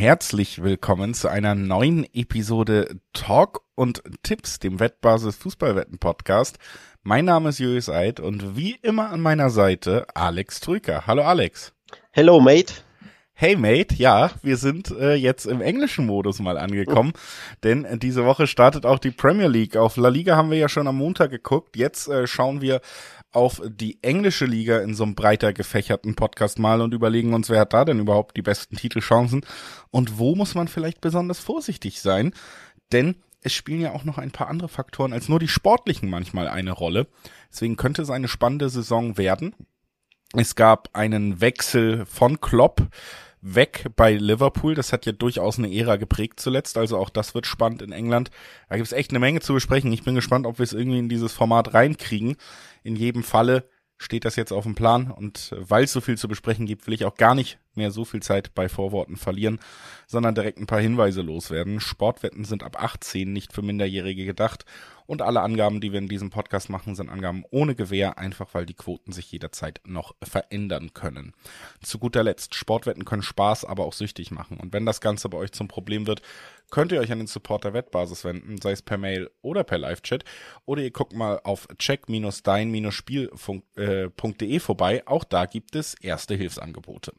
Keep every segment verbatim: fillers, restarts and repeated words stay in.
herzlich willkommen zu einer neuen Episode Talk und Tipps, dem Wettbasis Fußballwetten Podcast. Mein Name ist Julius Eid und wie immer an meiner Seite Alex Trüker. Hallo Alex. Hello Mate. Hey Mate, ja, wir sind äh, jetzt im englischen Modus mal angekommen, oh. denn äh, diese Woche startet auch die Premier League. Auf La Liga haben wir ja schon am Montag geguckt, jetzt äh, schauen wir auf die englische Liga in so einem breiter gefächerten Podcast mal und überlegen uns, wer hat da denn überhaupt die besten Titelchancen und wo muss man vielleicht besonders vorsichtig sein, denn es spielen ja auch noch ein paar andere Faktoren als nur die sportlichen manchmal eine Rolle. Deswegen könnte es eine spannende Saison werden. Es gab einen Wechsel von Klopp weg bei Liverpool. Das hat ja durchaus eine Ära geprägt zuletzt. Also auch das wird spannend in England. Da gibt es echt eine Menge zu besprechen. Ich bin gespannt, ob wir es irgendwie in dieses Format reinkriegen. In jedem Falle steht das jetzt auf dem Plan. Und weil es so viel zu besprechen gibt, will ich auch gar nicht mehr so viel Zeit bei Vorworten verlieren, sondern direkt ein paar Hinweise loswerden. Sportwetten sind ab achtzehn, nicht für Minderjährige gedacht. Und alle Angaben, die wir in diesem Podcast machen, sind Angaben ohne Gewähr, einfach weil die Quoten sich jederzeit noch verändern können. Zu guter Letzt, Sportwetten können Spaß, aber auch süchtig machen. Und wenn das Ganze bei euch zum Problem wird, könnt ihr euch an den Support der Wettbasis wenden, sei es per Mail oder per Live-Chat. Oder ihr guckt mal auf check dein spiel punkt de vorbei. Auch da gibt es erste Hilfsangebote.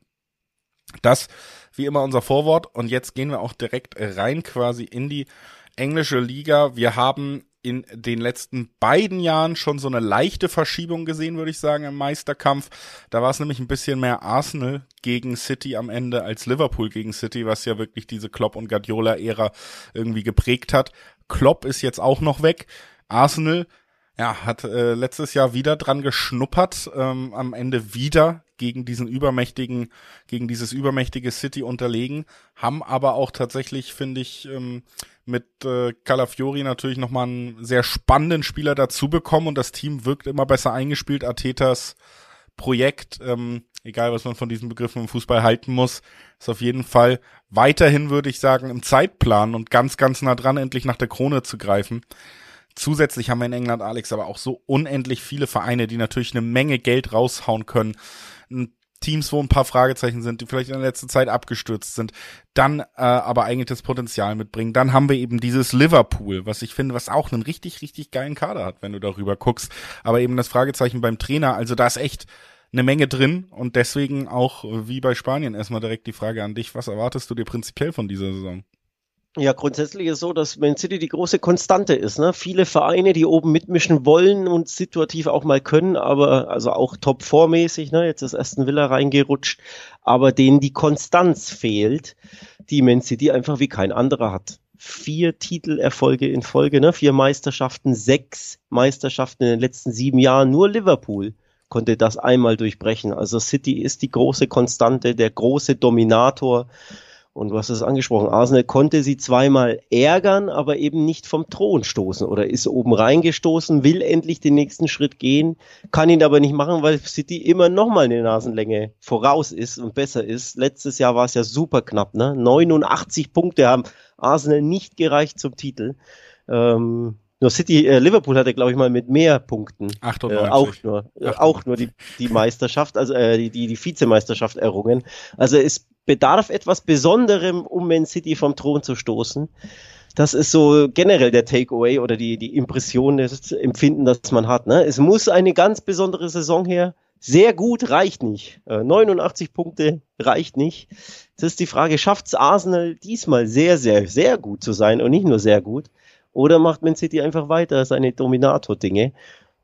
Das wie immer unser Vorwort. Und jetzt gehen wir auch direkt rein quasi in die englische Liga. Wir haben in den letzten beiden Jahren schon so eine leichte Verschiebung gesehen, würde ich sagen, im Meisterkampf. Da war es nämlich ein bisschen mehr Arsenal gegen City am Ende als Liverpool gegen City, was ja wirklich diese Klopp- und Guardiola-Ära irgendwie geprägt hat. Klopp ist jetzt auch noch weg. Arsenal, ja, hat äh, letztes Jahr wieder dran geschnuppert, ähm, am Ende wieder gegen diesen übermächtigen, gegen dieses übermächtige City unterlegen, haben aber auch tatsächlich, finde ich, ähm, mit äh, Calafiori natürlich nochmal einen sehr spannenden Spieler dazu bekommen und das Team wirkt immer besser eingespielt. Artetas Projekt, ähm, egal was man von diesen Begriffen im Fußball halten muss, ist auf jeden Fall weiterhin, würde ich sagen, im Zeitplan und ganz, ganz nah dran, endlich nach der Krone zu greifen. Zusätzlich haben wir in England, Alex, aber auch so unendlich viele Vereine, die natürlich eine Menge Geld raushauen können. Teams, wo ein paar Fragezeichen sind, die vielleicht in der letzten Zeit abgestürzt sind, dann äh, aber eigentlich das Potenzial mitbringen. Dann haben wir eben dieses Liverpool, was ich finde, was auch einen richtig, richtig geilen Kader hat, wenn du darüber guckst. Aber eben das Fragezeichen beim Trainer, also da ist echt eine Menge drin und deswegen auch, wie bei Spanien, erstmal direkt die Frage an dich, was erwartest du dir prinzipiell von dieser Saison? Ja, grundsätzlich ist es so, dass Man City die große Konstante ist, ne? Viele Vereine, die oben mitmischen wollen und situativ auch mal können, aber also auch Top-Four-mäßig, ne? Jetzt ist Aston Villa reingerutscht, aber denen die Konstanz fehlt, die Man City einfach wie kein anderer hat. Vier Titelerfolge in Folge, ne? Vier Meisterschaften, sechs Meisterschaften in den letzten sieben Jahren. Nur Liverpool konnte das einmal durchbrechen. Also City ist die große Konstante, der große Dominator. Und du hast es angesprochen, Arsenal konnte sie zweimal ärgern, aber eben nicht vom Thron stoßen oder ist oben reingestoßen, will endlich den nächsten Schritt gehen, kann ihn aber nicht machen, weil City immer noch mal eine Nasenlänge voraus ist und besser ist. Letztes Jahr war es ja super knapp, ne? neunundachtzig Punkte haben Arsenal nicht gereicht zum Titel. Ähm, nur City, äh, Liverpool hatte, glaube ich, mal mit mehr Punkten achtundneunzig. Äh, auch nur, äh, auch nur die, die Meisterschaft, also äh, die, die, die Vizemeisterschaft errungen. Also es bedarf etwas Besonderem, um Man City vom Thron zu stoßen. Das ist so generell der Takeaway oder die, die Impression, das Empfinden, das man hat. Ne? Es muss eine ganz besondere Saison her. Sehr gut reicht nicht. Äh, neunundachtzig Punkte reicht nicht. Das ist die Frage, schafft's Arsenal diesmal sehr, sehr, sehr gut zu sein und nicht nur sehr gut? Oder macht Man City einfach weiter seine Dominator-Dinge?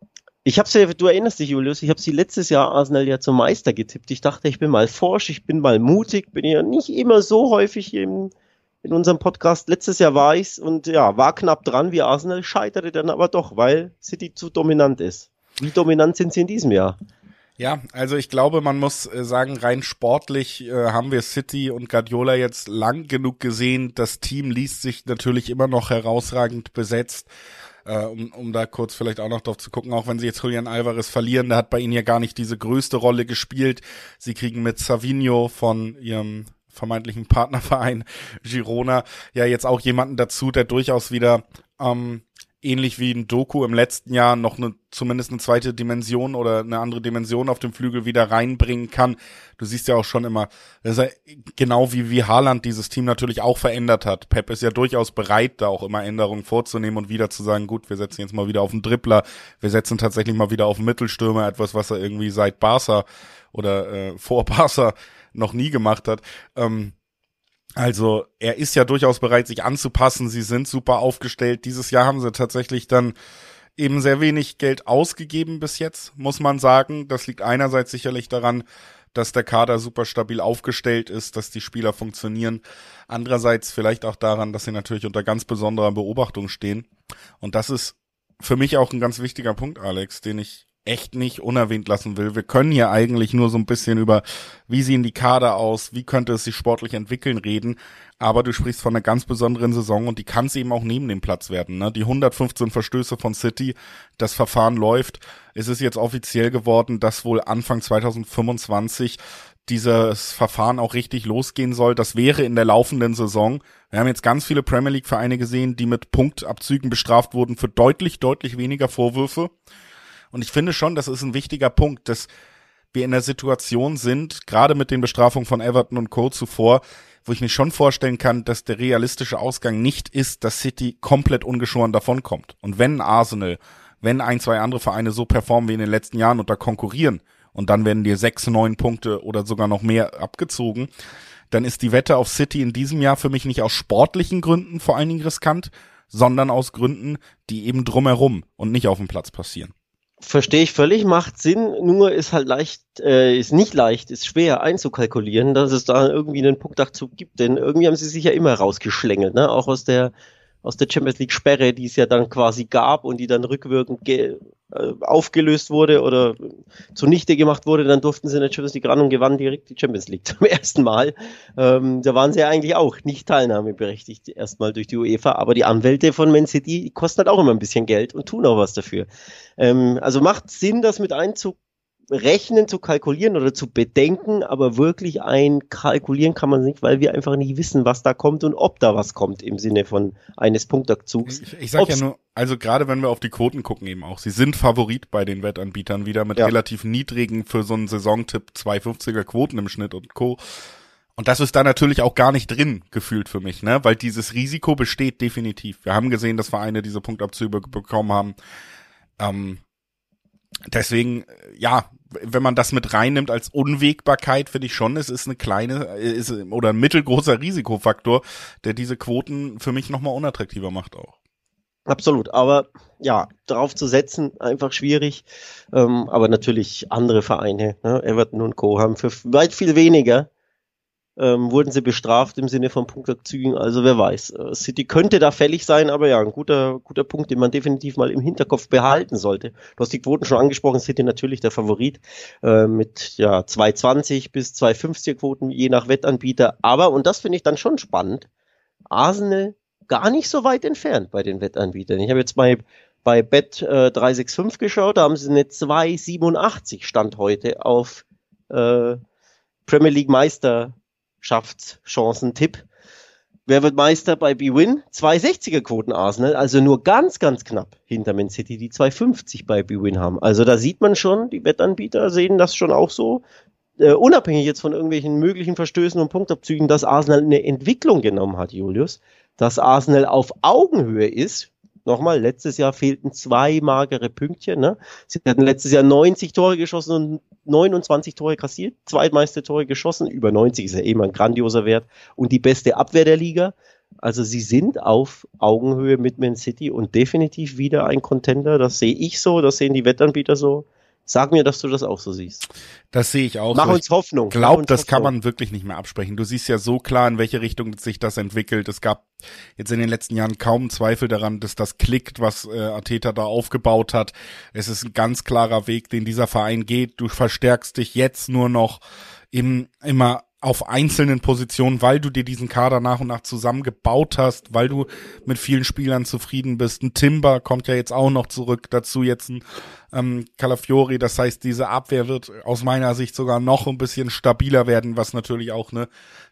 Ich habe sie, du erinnerst dich, Julius, ich habe sie letztes Jahr Arsenal ja zum Meister getippt. Ich dachte, ich bin mal forsch, ich bin mal mutig, bin ja nicht immer so häufig im, in unserem Podcast. Letztes Jahr war ich's und ja, war knapp dran wie Arsenal, scheiterte dann aber doch, weil City zu dominant ist. Wie dominant sind sie in diesem Jahr? Ja, also ich glaube, man muss äh, sagen, rein sportlich äh, haben wir City und Guardiola jetzt lang genug gesehen. Das Team liest sich natürlich immer noch herausragend besetzt. Äh, um, um da kurz vielleicht auch noch drauf zu gucken, auch wenn sie jetzt Julian Alvarez verlieren, der hat bei ihnen ja gar nicht diese größte Rolle gespielt. Sie kriegen mit Savinho von ihrem vermeintlichen Partnerverein Girona ja jetzt auch jemanden dazu, der durchaus wieder ähm, ähnlich wie ein Doku im letzten Jahr noch eine, zumindest eine zweite Dimension oder eine andere Dimension auf dem Flügel wieder reinbringen kann. Du siehst ja auch schon immer, dass er genau wie, wie Haaland dieses Team natürlich auch verändert hat. Pep ist ja durchaus bereit, da auch immer Änderungen vorzunehmen und wieder zu sagen, gut, wir setzen jetzt mal wieder auf einen Dribbler, wir setzen tatsächlich mal wieder auf einen Mittelstürmer, etwas, was er irgendwie seit Barca oder äh, vor Barca noch nie gemacht hat. Ähm, Also er ist ja durchaus bereit, sich anzupassen. Sie sind super aufgestellt. Dieses Jahr haben sie tatsächlich dann eben sehr wenig Geld ausgegeben bis jetzt, muss man sagen. Das liegt einerseits sicherlich daran, dass der Kader super stabil aufgestellt ist, dass die Spieler funktionieren. Andererseits vielleicht auch daran, dass sie natürlich unter ganz besonderer Beobachtung stehen. Und das ist für mich auch ein ganz wichtiger Punkt, Alex, den ich echt nicht unerwähnt lassen will. Wir können hier eigentlich nur so ein bisschen über, wie sehen die Kader aus, wie könnte es sich sportlich entwickeln, reden, aber du sprichst von einer ganz besonderen Saison und die kann es eben auch neben dem Platz werden. Ne? Die hundertfünfzehn Verstöße von City, das Verfahren läuft. Es ist jetzt offiziell geworden, dass wohl Anfang zwanzig fünfundzwanzig dieses Verfahren auch richtig losgehen soll. Das wäre in der laufenden Saison. Wir haben jetzt ganz viele Premier League Vereine gesehen, die mit Punktabzügen bestraft wurden für deutlich, deutlich weniger Vorwürfe. Und ich finde schon, das ist ein wichtiger Punkt, dass wir in der Situation sind, gerade mit den Bestrafungen von Everton und Co. zuvor, wo ich mir schon vorstellen kann, dass der realistische Ausgang nicht ist, dass City komplett ungeschoren davonkommt. Und wenn Arsenal, wenn ein, zwei andere Vereine so performen wie in den letzten Jahren und da konkurrieren und dann werden dir sechs, neun Punkte oder sogar noch mehr abgezogen, dann ist die Wette auf City in diesem Jahr für mich nicht aus sportlichen Gründen vor allen Dingen riskant, sondern aus Gründen, die eben drumherum und nicht auf dem Platz passieren. Verstehe ich völlig, macht Sinn, nur ist halt leicht, äh, ist nicht leicht, ist schwer einzukalkulieren, dass es da irgendwie einen Punktabzug gibt, denn irgendwie haben sie sich ja immer rausgeschlängelt, ne? Auch aus der aus der Champions League Sperre, die es ja dann quasi gab und die dann rückwirkend ge- äh, aufgelöst wurde oder zunichte gemacht wurde, dann durften sie in der Champions League ran und gewannen direkt die Champions League zum ersten Mal. Ähm, da waren sie ja eigentlich auch nicht teilnahmeberechtigt erstmal durch die UEFA, aber die Anwälte von Man City, die kosten halt auch immer ein bisschen Geld und tun auch was dafür. Ähm, also macht Sinn, das mit einzurechnen, zu kalkulieren oder zu bedenken, aber wirklich einkalkulieren kann man nicht, weil wir einfach nicht wissen, was da kommt und ob da was kommt im Sinne von eines Punktabzugs. Ich, ich sag Ob's ja nur, also gerade wenn wir auf die Quoten gucken eben auch, sie sind Favorit bei den Wettanbietern wieder mit ja. relativ niedrigen für so einen Saisontipp zwei fünfziger Quoten im Schnitt und Co. Und das ist da natürlich auch gar nicht drin, gefühlt für mich, ne, weil dieses Risiko besteht definitiv. Wir haben gesehen, dass Vereine diese Punktabzüge bekommen haben. Ähm, deswegen, ja, wenn man das mit reinnimmt als Unwägbarkeit, finde ich schon, es ist eine kleine, ist, oder ein mittelgroßer Risikofaktor, der diese Quoten für mich nochmal unattraktiver macht auch. Absolut, aber ja, darauf zu setzen, einfach schwierig. Ähm, aber natürlich andere Vereine, ne? Everton und Co. haben für weit viel weniger ähm, wurden sie bestraft im Sinne von Punktabzügen. Also wer weiß, äh, City könnte da fällig sein, aber ja, ein guter guter Punkt, den man definitiv mal im Hinterkopf behalten sollte. Du hast die Quoten schon angesprochen, City natürlich der Favorit äh, mit ja zwei zwanzig bis zwei fünfzig Quoten, je nach Wettanbieter. Aber, und das finde ich dann schon spannend, Arsenal gar nicht so weit entfernt bei den Wettanbietern. Ich habe jetzt bei, bei Bet äh, drei sechs fünf geschaut, da haben sie eine zwei siebenundachtzig Stand heute auf äh, Premier League Meisterschaftschancen-Tipp. Wer wird Meister bei B-Win? zwei sechziger Quoten Arsenal, also nur ganz, ganz knapp hinter Man City, die zwei fünfzig bei B-Win haben. Also da sieht man schon, die Wettanbieter sehen das schon auch so. Uh, unabhängig jetzt von irgendwelchen möglichen Verstößen und Punktabzügen, dass Arsenal eine Entwicklung genommen hat, Julius, dass Arsenal auf Augenhöhe ist. Nochmal, letztes Jahr fehlten zwei magere Pünktchen. Ne? Sie hatten letztes Jahr neunzig Tore geschossen und neunundzwanzig Tore kassiert, zweitmeiste Tore geschossen, über neunzig ist ja eben ein grandioser Wert und die beste Abwehr der Liga. Also sie sind auf Augenhöhe mit Man City und definitiv wieder ein Contender. Das sehe ich so, das sehen die Wettanbieter so. Sag mir, dass du das auch so siehst. Das sehe ich auch Mach so. uns Hoffnung. Ich glaube, das Hoffnung. kann man wirklich nicht mehr absprechen. Du siehst ja so klar, in welche Richtung sich das entwickelt. Es gab jetzt in den letzten Jahren kaum Zweifel daran, dass das klickt, was äh, Arteta da aufgebaut hat. Es ist ein ganz klarer Weg, den dieser Verein geht. Du verstärkst dich jetzt nur noch im, immer auf einzelnen Positionen, weil du dir diesen Kader nach und nach zusammengebaut hast, weil du mit vielen Spielern zufrieden bist. Ein Timber kommt ja jetzt auch noch zurück, dazu jetzt ein ähm, Calafiori. Das heißt, diese Abwehr wird aus meiner Sicht sogar noch ein bisschen stabiler werden, was natürlich auch eine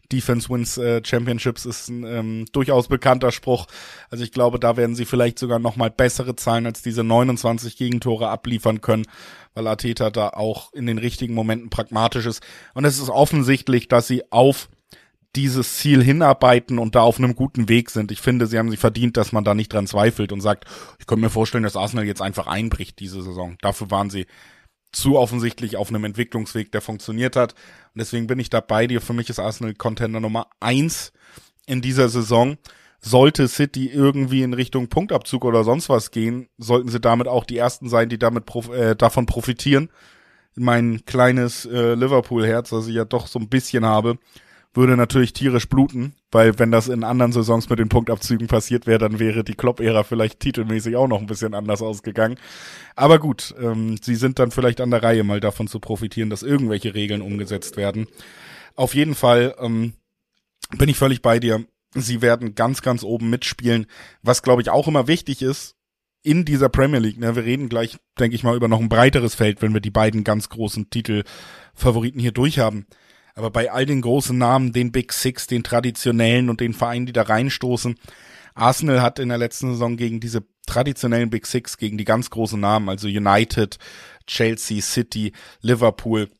Defense wins äh, Championships ist ein ähm, durchaus bekannter Spruch. Also ich glaube, da werden sie vielleicht sogar noch mal bessere Zahlen als diese neunundzwanzig Gegentore abliefern können, weil Arteta da auch in den richtigen Momenten pragmatisch ist. Und es ist offensichtlich, dass sie auf dieses Ziel hinarbeiten und da auf einem guten Weg sind. Ich finde, sie haben sich verdient, dass man da nicht dran zweifelt und sagt, ich könnte mir vorstellen, dass Arsenal jetzt einfach einbricht diese Saison. Dafür waren sie zu offensichtlich auf einem Entwicklungsweg, der funktioniert hat. Und deswegen bin ich da bei dir. Für mich ist Arsenal Contender Nummer eins in dieser Saison. Sollte City irgendwie in Richtung Punktabzug oder sonst was gehen, sollten sie damit auch die Ersten sein, die damit prof- äh, davon profitieren. Mein kleines äh, Liverpool-Herz, das ich ja doch so ein bisschen habe, würde natürlich tierisch bluten, weil wenn das in anderen Saisons mit den Punktabzügen passiert wäre, dann wäre die Klopp-Ära vielleicht titelmäßig auch noch ein bisschen anders ausgegangen. Aber gut, ähm, sie sind dann vielleicht an der Reihe, mal davon zu profitieren, dass irgendwelche Regeln umgesetzt werden. Auf jeden Fall ähm, bin ich völlig bei dir. Sie werden ganz, ganz oben mitspielen, was glaube ich auch immer wichtig ist in dieser Premier League. Ne? Wir reden gleich, denke ich mal, über noch ein breiteres Feld, wenn wir die beiden ganz großen Titelfavoriten hier durchhaben. Aber bei all den großen Namen, den Big Six, den traditionellen und den Vereinen, die da reinstoßen, Arsenal hat in der letzten Saison gegen diese traditionellen Big Six, gegen die ganz großen Namen, also United, Chelsea, City, Liverpool,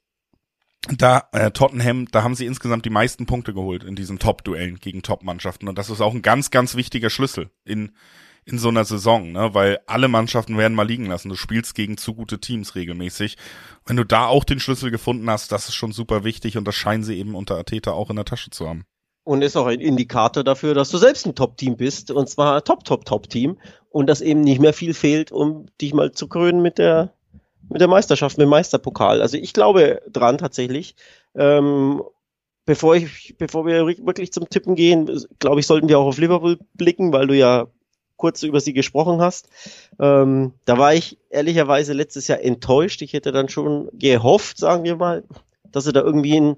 da äh, Tottenham, da haben sie insgesamt die meisten Punkte geholt in diesen Top-Duellen gegen Top-Mannschaften. Und das ist auch ein ganz, ganz wichtiger Schlüssel in in so einer Saison, ne, weil alle Mannschaften werden mal liegen lassen. Du spielst gegen zu gute Teams regelmäßig. Wenn du da auch den Schlüssel gefunden hast, das ist schon super wichtig und das scheinen sie eben unter Arteta auch in der Tasche zu haben. Und ist auch ein Indikator dafür, dass du selbst ein Top-Team bist, und zwar ein Top-Top-Top-Team, und dass eben nicht mehr viel fehlt, um dich mal zu krönen mit der mit der Meisterschaft, mit dem Meisterpokal. Also ich glaube dran tatsächlich. Ähm, bevor ich, bevor wir wirklich zum Tippen gehen, glaube ich, sollten wir auch auf Liverpool blicken, weil du ja kurz über sie gesprochen hast. Ähm, da war ich ehrlicherweise letztes Jahr enttäuscht. Ich hätte dann schon gehofft, sagen wir mal, dass sie da irgendwie in,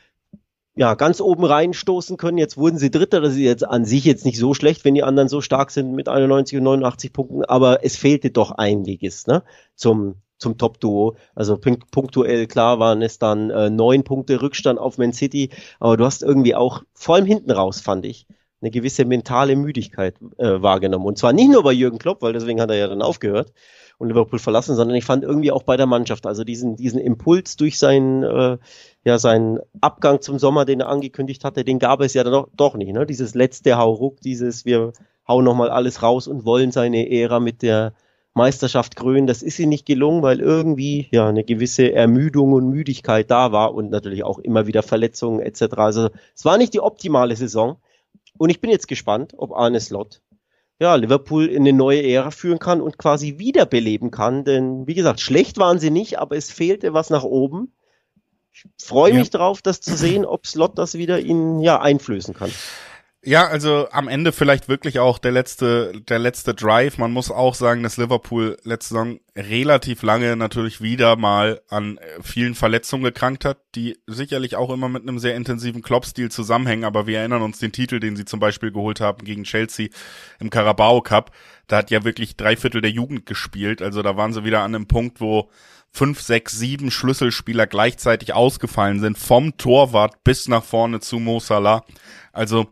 ja, ganz oben reinstoßen können. Jetzt wurden sie Dritter. Das ist jetzt an sich jetzt nicht so schlecht, wenn die anderen so stark sind mit einundneunzig und neunundachtzig Punkten. Aber es fehlte doch einiges, ne, zum zum Top-Duo. Also punktuell, klar, waren es dann äh, neun Punkte Rückstand auf Man City. Aber du hast irgendwie auch, vor allem hinten raus, fand ich, eine gewisse mentale Müdigkeit äh, wahrgenommen. Und zwar nicht nur bei Jürgen Klopp, weil deswegen hat er ja dann aufgehört und Liverpool verlassen, sondern ich fand irgendwie auch bei der Mannschaft, also diesen diesen Impuls durch seinen äh, ja seinen Abgang zum Sommer, den er angekündigt hatte, den gab es ja dann doch, doch nicht. Ne? Dieses letzte Hauruck, dieses wir hauen nochmal alles raus und wollen seine Ära mit der Meisterschaft krönen, das ist ihm nicht gelungen, weil irgendwie ja eine gewisse Ermüdung und Müdigkeit da war und natürlich auch immer wieder Verletzungen et cetera. Also es war nicht die optimale Saison. Und ich bin jetzt gespannt, ob Arne Slot ja Liverpool in eine neue Ära führen kann und quasi wiederbeleben kann. Denn wie gesagt, schlecht waren sie nicht, aber es fehlte was nach oben. Ich freue mich ja. drauf, das zu sehen, ob Slot das wieder ihnen ja einflößen kann. Ja, also am Ende vielleicht wirklich auch der letzte, der letzte Drive. Man muss auch sagen, dass Liverpool letzte Saison relativ lange natürlich wieder mal an vielen Verletzungen gekrankt hat, die sicherlich auch immer mit einem sehr intensiven Klopp-Stil zusammenhängen. Aber wir erinnern uns den Titel, den sie zum Beispiel geholt haben gegen Chelsea im Carabao Cup. Da hat ja wirklich drei Viertel der Jugend gespielt. Also da waren sie wieder an einem Punkt, wo fünf, sechs, sieben Schlüsselspieler gleichzeitig ausgefallen sind, vom Torwart bis nach vorne zu Mo Salah. Also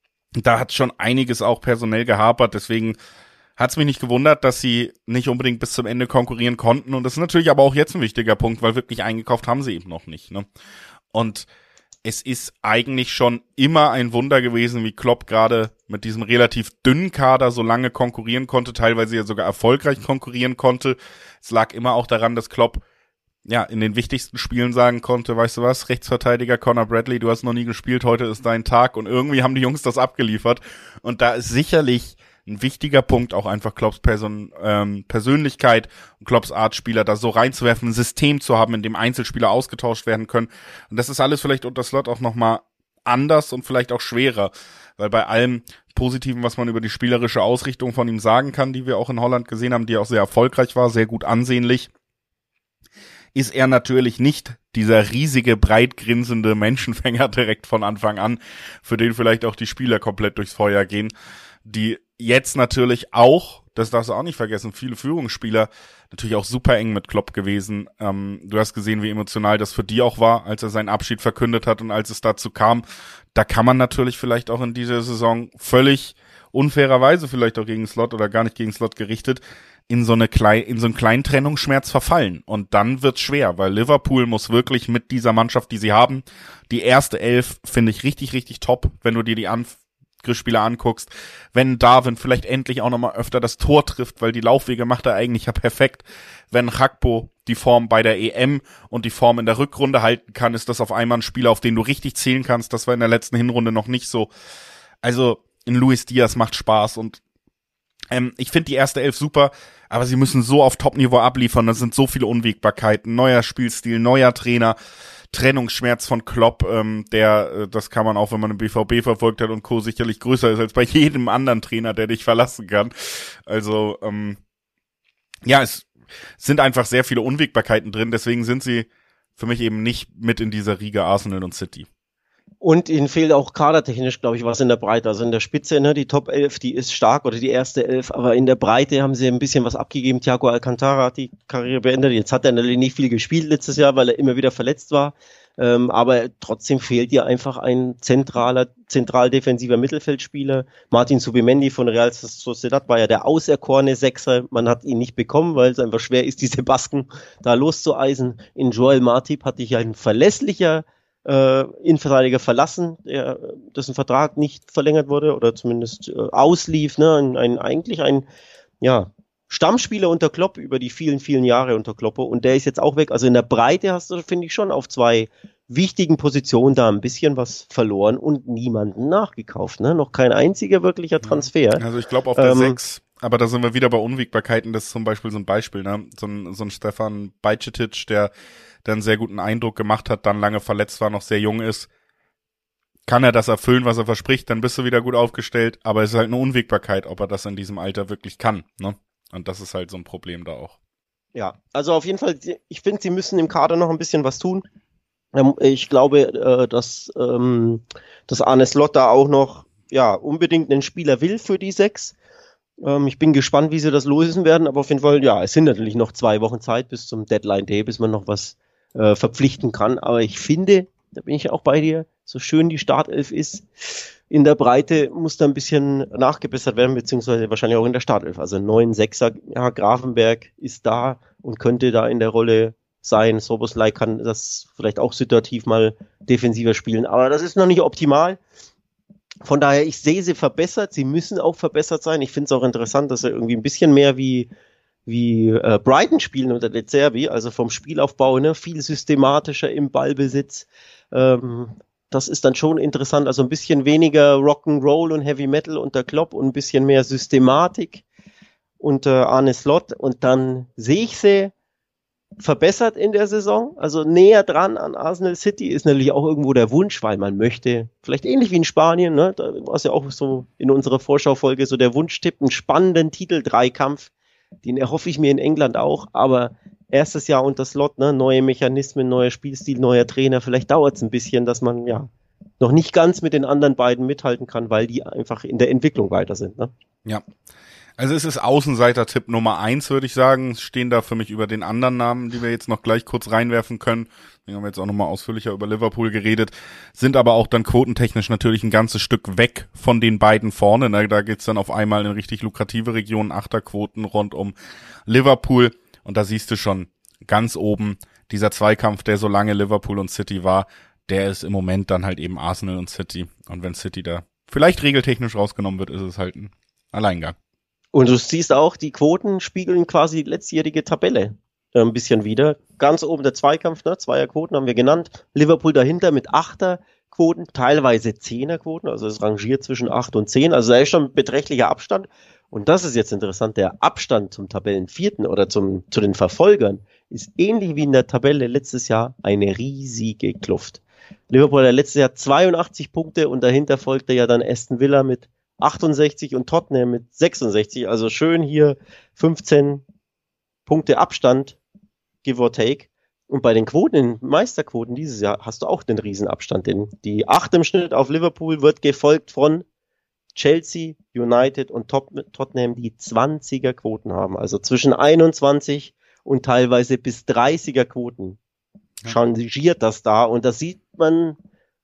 da hat schon einiges auch personell gehapert, deswegen hat es mich nicht gewundert, dass sie nicht unbedingt bis zum Ende konkurrieren konnten. Und das ist natürlich aber auch jetzt ein wichtiger Punkt, weil wirklich eingekauft haben sie eben noch nicht. Ne? Und es ist eigentlich schon immer ein Wunder gewesen, wie Klopp gerade mit diesem relativ dünnen Kader so lange konkurrieren konnte, teilweise ja sogar erfolgreich konkurrieren konnte. Es lag immer auch daran, dass Klopp ja in den wichtigsten Spielen sagen konnte, weißt du was, Rechtsverteidiger Conor Bradley, du hast noch nie gespielt, heute ist dein Tag, und irgendwie haben die Jungs das abgeliefert, und da ist sicherlich ein wichtiger Punkt auch einfach Klopps Person, ähm, Persönlichkeit und Klopps Art, Spieler da so reinzuwerfen, ein System zu haben, in dem Einzelspieler ausgetauscht werden können, und das ist alles vielleicht unter Slot auch nochmal anders und vielleicht auch schwerer, weil bei allem Positiven, was man über die spielerische Ausrichtung von ihm sagen kann, die wir auch in Holland gesehen haben, die auch sehr erfolgreich war, sehr gut ansehnlich, ist er natürlich nicht dieser riesige, breit grinsende Menschenfänger direkt von Anfang an, für den vielleicht auch die Spieler komplett durchs Feuer gehen. die jetzt natürlich auch, das darfst du auch nicht vergessen, viele Führungsspieler natürlich auch super eng mit Klopp gewesen. Ähm, du hast gesehen, wie emotional das für die auch war, als er seinen Abschied verkündet hat und als es dazu kam. Da kann man natürlich vielleicht auch in dieser Saison völlig unfairerweise vielleicht auch gegen Slot oder gar nicht gegen Slot gerichtet, in so eine klein, in so einen kleinen Trennungsschmerz verfallen. Und dann wird's schwer, weil Liverpool muss wirklich mit dieser Mannschaft, die sie haben, die erste Elf finde ich richtig, richtig top, wenn du dir die Angriffsspieler anguckst. Wenn Darwin vielleicht endlich auch nochmal öfter das Tor trifft, weil die Laufwege macht er eigentlich ja perfekt. Wenn Gakpo die Form bei der E M und die Form in der Rückrunde halten kann, ist das auf einmal ein Spieler, auf den du richtig zählen kannst. Das war in der letzten Hinrunde noch nicht so. Also in Luis Diaz macht Spaß und ähm, ich finde die erste Elf super, aber sie müssen so auf Top-Niveau abliefern, da sind so viele Unwägbarkeiten, neuer Spielstil, neuer Trainer, Trennungsschmerz von Klopp, ähm, der, äh, das kann man auch, wenn man den B V B verfolgt hat und Co. sicherlich größer ist als bei jedem anderen Trainer, der dich verlassen kann. Also, ähm, ja, es sind einfach sehr viele Unwägbarkeiten drin, deswegen sind sie für mich eben nicht mit in dieser Riege Arsenal und City. Und ihnen fehlt auch kadertechnisch, glaube ich, was in der Breite. Also in der Spitze, ne, die Top elf, die ist stark, oder die erste elf, aber in der Breite haben sie ein bisschen was abgegeben. Thiago Alcantara hat die Karriere beendet. Jetzt hat er natürlich nicht viel gespielt letztes Jahr, weil er immer wieder verletzt war. Ähm, aber trotzdem fehlt dir einfach ein zentraler, zentral defensiver Mittelfeldspieler. Martin Zubimendi von Real Sociedad war ja der auserkorene Sechser. Man hat ihn nicht bekommen, weil es einfach schwer ist, diese Basken da loszueisen. In Joel Matip hatte ich ein verlässlicher Äh, Innenverteidiger verlassen, der, dessen Vertrag nicht verlängert wurde oder zumindest äh, auslief, ne, ein, ein eigentlich ein ja Stammspieler unter Klopp über die vielen vielen Jahre unter Kloppo, und der ist jetzt auch weg. Also in der Breite hast du, finde ich, schon auf zwei wichtigen Positionen da ein bisschen was verloren und niemanden nachgekauft, ne, noch kein einziger wirklicher Transfer. Also ich glaube auf der ähm, sechs, aber da sind wir wieder bei Unwägbarkeiten. Das ist zum Beispiel so ein Beispiel, ne, so ein, so ein Stefan Bajcetic, der der einen sehr guten Eindruck gemacht hat, dann lange verletzt war, noch sehr jung ist. Kann er das erfüllen, was er verspricht, dann bist du wieder gut aufgestellt, aber es ist halt eine Unwägbarkeit, ob er das in diesem Alter wirklich kann, ne? Und das ist halt so ein Problem da auch. Ja, also auf jeden Fall, ich finde, sie müssen im Kader noch ein bisschen was tun. Ich glaube, dass, dass Arne Slot da auch noch, ja, unbedingt einen Spieler will für die sechs. Ich bin gespannt, wie sie das lösen werden, aber auf jeden Fall, ja, es sind natürlich noch zwei Wochen Zeit bis zum Deadline Day, bis man noch was äh, verpflichten kann. Aber ich finde, da bin ich auch bei dir, so schön die Startelf ist, in der Breite muss da ein bisschen nachgebessert werden, beziehungsweise wahrscheinlich auch in der Startelf. Also neun Sechser, ja, Grafenberg ist da und könnte da in der Rolle sein. Soboslai kann das vielleicht auch situativ mal defensiver spielen, aber das ist noch nicht optimal. Von daher, ich sehe sie verbessert, sie müssen auch verbessert sein. Ich finde es auch interessant, dass sie irgendwie ein bisschen mehr wie wie äh, Brighton spielen unter De Zerbi, also vom Spielaufbau, ne, viel systematischer im Ballbesitz. Ähm, das ist dann schon interessant, also ein bisschen weniger Rock'n'Roll und Heavy Metal unter Klopp und ein bisschen mehr Systematik unter Arne Slot, und dann sehe ich sie verbessert in der Saison, also näher dran an Arsenal City ist natürlich auch irgendwo der Wunsch, weil man möchte, vielleicht ähnlich wie in Spanien, ne, da war es ja auch so in unserer Vorschaufolge so der Wunschtipp, einen spannenden Titel-Dreikampf, den erhoffe ich mir in England auch, aber erstes Jahr unter Slot, ne, neue Mechanismen, neuer Spielstil, neuer Trainer, vielleicht dauert es ein bisschen, dass man ja noch nicht ganz mit den anderen beiden mithalten kann, weil die einfach in der Entwicklung weiter sind, ne? Ja. Also es ist Außenseiter-Tipp Nummer eins, würde ich sagen. Stehen da für mich über den anderen Namen, die wir jetzt noch gleich kurz reinwerfen können. Wir haben jetzt auch nochmal ausführlicher über Liverpool geredet. Sind aber auch dann quotentechnisch natürlich ein ganzes Stück weg von den beiden vorne. Da geht's dann auf einmal in richtig lukrative Regionen, Achterquoten rund um Liverpool. Und da siehst du schon ganz oben, dieser Zweikampf, der so lange Liverpool und City war, der ist im Moment dann halt eben Arsenal und City. Und wenn City da vielleicht regeltechnisch rausgenommen wird, ist es halt ein Alleingang. Und du siehst auch, die Quoten spiegeln quasi die letztjährige Tabelle äh, ein bisschen wieder. Ganz oben der Zweikampf, ne? Zweierquoten haben wir genannt. Liverpool dahinter mit Achterquoten, teilweise Zehnerquoten, also es rangiert zwischen acht und zehn. Also da ist schon ein beträchtlicher Abstand. Und das ist jetzt interessant, der Abstand zum Tabellenvierten oder zum zu den Verfolgern ist ähnlich wie in der Tabelle letztes Jahr eine riesige Kluft. Liverpool hat letztes Jahr zweiundachtzig Punkte und dahinter folgte ja dann Aston Villa mit achtundsechzig und Tottenham mit sechsundsechzig, also schön hier fünfzehn Punkte Abstand, give or take. Und bei den Quoten, den Meisterquoten dieses Jahr, hast du auch den Riesenabstand, denn die acht im Schnitt auf Liverpool wird gefolgt von Chelsea, United und Tottenham, die zwanziger Quoten haben. Also zwischen einundzwanzig und teilweise bis dreißiger Quoten. Changiert das da. Und da sieht man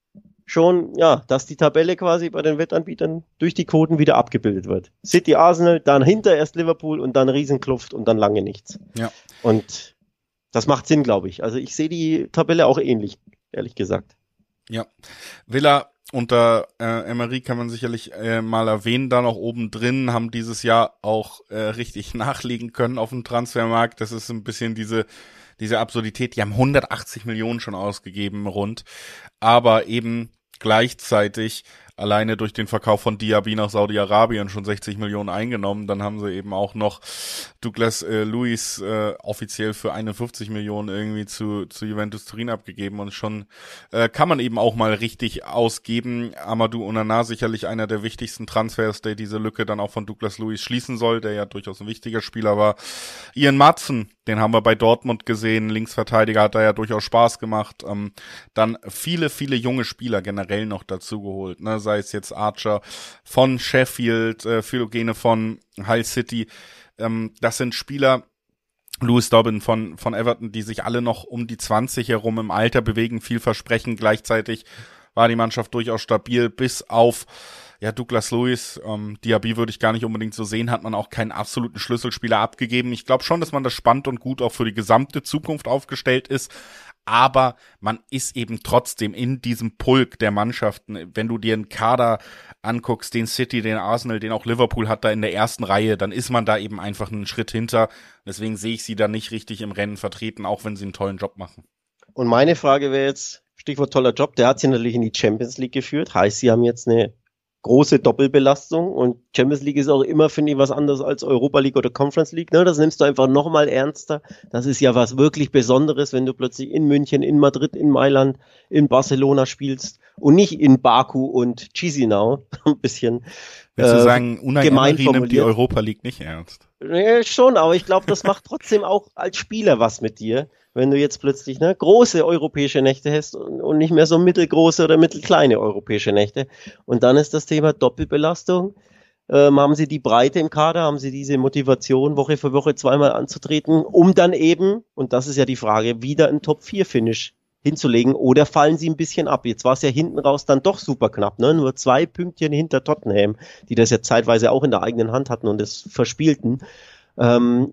schon, ja, dass die Tabelle quasi bei den Wettanbietern durch die Quoten wieder abgebildet wird. City, Arsenal, dann hinter erst Liverpool und dann Riesenkluft und dann lange nichts. Ja. Und das macht Sinn, glaube ich. Also ich sehe die Tabelle auch ähnlich, ehrlich gesagt. Ja. Villa unter äh, Emery kann man sicherlich äh, mal erwähnen, da noch oben drin, haben dieses Jahr auch äh, richtig nachlegen können auf dem Transfermarkt. Das ist ein bisschen diese diese Absurdität. Die haben hundertachtzig Millionen schon ausgegeben rund, aber eben gleichzeitig alleine durch den Verkauf von Diaby nach Saudi-Arabien schon sechzig Millionen eingenommen. Dann haben sie eben auch noch Douglas äh, Luiz äh, offiziell für einundfünfzig Millionen irgendwie zu zu Juventus Turin abgegeben und schon äh, kann man eben auch mal richtig ausgeben. Amadou Onana sicherlich einer der wichtigsten Transfers, der diese Lücke dann auch von Douglas Luiz schließen soll, der ja durchaus ein wichtiger Spieler war. Ian Maatsen, den haben wir bei Dortmund gesehen, Linksverteidiger, hat da ja durchaus Spaß gemacht. Ähm, dann viele, viele junge Spieler generell noch dazu geholt, ne? Sei es jetzt Archer von Sheffield, äh, Philogene von Hull City. Ähm, das sind Spieler, Lewis Dobbin von von Everton, die sich alle noch um die zwanzig herum im Alter bewegen, viel versprechen. Gleichzeitig war die Mannschaft durchaus stabil, bis auf ja Douglas Luiz. Ähm, Diaby würde ich gar nicht unbedingt so sehen, hat man auch keinen absoluten Schlüsselspieler abgegeben. Ich glaube schon, dass man das spannend und gut auch für die gesamte Zukunft aufgestellt ist. Aber man ist eben trotzdem in diesem Pulk der Mannschaften. Wenn du dir einen Kader anguckst, den City, den Arsenal, den auch Liverpool hat da in der ersten Reihe, dann ist man da eben einfach einen Schritt hinter. Deswegen sehe ich sie da nicht richtig im Rennen vertreten, auch wenn sie einen tollen Job machen. Und meine Frage wäre jetzt, Stichwort toller Job, der hat sie natürlich in die Champions League geführt. Heißt, sie haben jetzt eine große Doppelbelastung und Champions League ist auch immer, finde ich, was anderes als Europa League oder Conference League. Ne? Das nimmst du einfach nochmal ernster. Das ist ja was wirklich Besonderes, wenn du plötzlich in München, in Madrid, in Mailand, in Barcelona spielst und nicht in Baku und Chisinau. Ein bisschen Willst du äh, sagen, Unai Emery nimmt die Europa League nicht ernst? Ja, schon, aber ich glaube, das macht trotzdem auch als Spieler was mit dir, wenn du jetzt plötzlich ne, große europäische Nächte hast und, und nicht mehr so mittelgroße oder mittelkleine europäische Nächte. Und dann ist das Thema Doppelbelastung. Ähm, haben sie die Breite im Kader, haben sie diese Motivation, Woche für Woche zweimal anzutreten, um dann eben, und das ist ja die Frage, wieder ein Top vier Finish hinzulegen, oder fallen sie ein bisschen ab? Jetzt war es ja hinten raus dann doch super knapp, ne? Nur zwei Pünktchen hinter Tottenham, die das ja zeitweise auch in der eigenen Hand hatten und es verspielten. Ähm,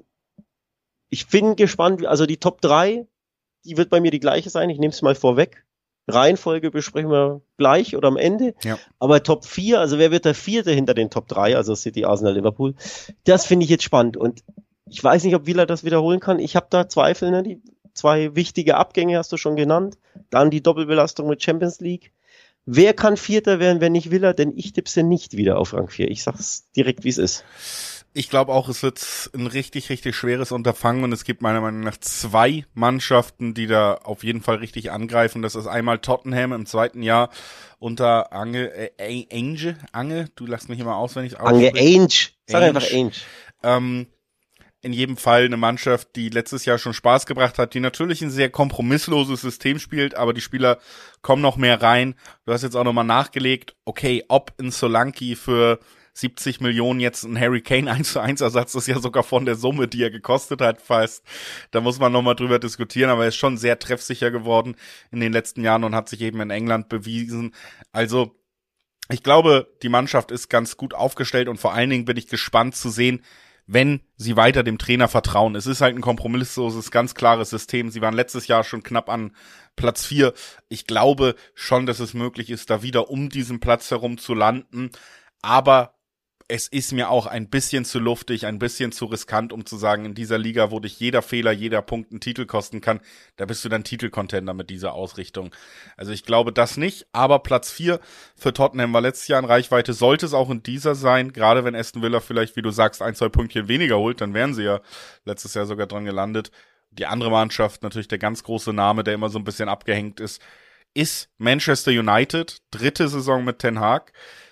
ich bin gespannt, also die Top drei, die wird bei mir die gleiche sein, ich nehme es mal vorweg. Reihenfolge besprechen wir gleich oder am Ende. Ja. Aber Top vier, also wer wird der Vierte hinter den Top drei, also City, Arsenal, Liverpool, das finde ich jetzt spannend. Und ich weiß nicht, ob Villa das wiederholen kann. Ich habe da Zweifel, ne? Die zwei wichtige Abgänge hast du schon genannt. Dann die Doppelbelastung mit Champions League. Wer kann Vierter werden, wenn nicht Villa? Denn ich tippse nicht wieder auf Rang vier. Ich sag's direkt, wie es ist. Ich glaube auch, es wird ein richtig, richtig schweres Unterfangen und es gibt meiner Meinung nach zwei Mannschaften, die da auf jeden Fall richtig angreifen. Das ist einmal Tottenham im zweiten Jahr unter Ange, äh, Ange, Ange, du lachst mich immer auswendig aus. Ange, Ange, sag Ange. einfach Ange. Ähm, in jedem Fall eine Mannschaft, die letztes Jahr schon Spaß gebracht hat, die natürlich ein sehr kompromissloses System spielt, aber die Spieler kommen noch mehr rein. Du hast jetzt auch nochmal nachgelegt, okay, ob ein Solanke für siebzig Millionen jetzt ein Harry Kane eins zu eins Ersatz ist ja sogar von der Summe, die er gekostet hat, fast. Da muss man nochmal drüber diskutieren, aber er ist schon sehr treffsicher geworden in den letzten Jahren und hat sich eben in England bewiesen. Also, ich glaube, die Mannschaft ist ganz gut aufgestellt und vor allen Dingen bin ich gespannt zu sehen, wenn sie weiter dem Trainer vertrauen. Es ist halt ein kompromissloses, ganz klares System. Sie waren letztes Jahr schon knapp an Platz vier. Ich glaube schon, dass es möglich ist, da wieder um diesen Platz herum zu landen. Aber es ist mir auch ein bisschen zu luftig, ein bisschen zu riskant, um zu sagen, in dieser Liga, wo dich jeder Fehler, jeder Punkt einen Titel kosten kann, da bist du dann Titelcontender mit dieser Ausrichtung. Also ich glaube das nicht, aber Platz vier für Tottenham war letztes Jahr in Reichweite, sollte es auch in dieser sein, gerade wenn Aston Villa vielleicht, wie du sagst, ein, zwei Pünktchen weniger holt, dann wären sie ja letztes Jahr sogar dran gelandet. Die andere Mannschaft, natürlich der ganz große Name, der immer so ein bisschen abgehängt ist, ist Manchester United, dritte Saison mit Ten Hag.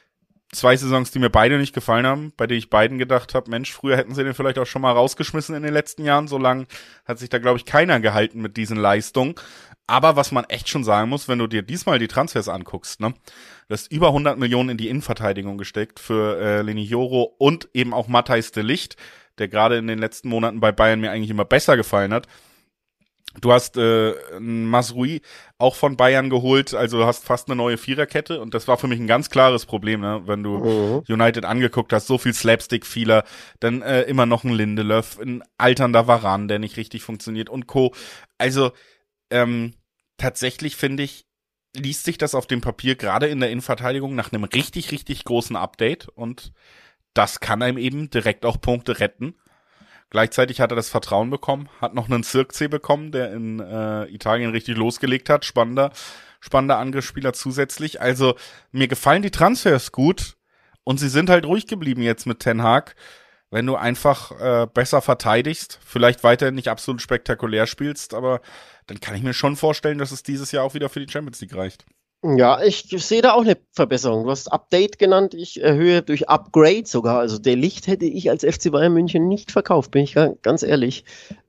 Zwei Saisons, die mir beide nicht gefallen haben, bei denen ich beiden gedacht habe, Mensch, früher hätten sie den vielleicht auch schon mal rausgeschmissen in den letzten Jahren. So lang hat sich da, glaube ich, keiner gehalten mit diesen Leistungen. Aber was man echt schon sagen muss, wenn du dir diesmal die Transfers anguckst, ne, du hast über hundert Millionen in die Innenverteidigung gesteckt für äh, Leny Yoro und eben auch Matthijs de Ligt, der gerade in den letzten Monaten bei Bayern mir eigentlich immer besser gefallen hat. Du hast äh, Mazraoui auch von Bayern geholt, also du hast fast eine neue Viererkette und das war für mich ein ganz klares Problem, ne? Wenn du mhm. United angeguckt hast, so viel Slapstick-Fehler, dann äh, immer noch ein Lindelöf, ein alternder Varane, der nicht richtig funktioniert und Co. Also ähm, tatsächlich finde ich, liest sich das auf dem Papier gerade in der Innenverteidigung nach einem richtig, richtig großen Update und das kann einem eben direkt auch Punkte retten. Gleichzeitig hat er das Vertrauen bekommen, hat noch einen Zirkzee bekommen, der in äh, Italien richtig losgelegt hat. Spannender, spannender Angriffsspieler zusätzlich. Also mir gefallen die Transfers gut und sie sind halt ruhig geblieben jetzt mit Ten Hag. Wenn du einfach äh, besser verteidigst, vielleicht weiterhin nicht absolut spektakulär spielst, aber dann kann ich mir schon vorstellen, dass es dieses Jahr auch wieder für die Champions League reicht. Ja, ich sehe da auch eine Verbesserung. Du hast Update genannt, ich erhöhe durch Upgrade sogar. Also der Licht hätte ich als F C Bayern München nicht verkauft, bin ich ganz ehrlich.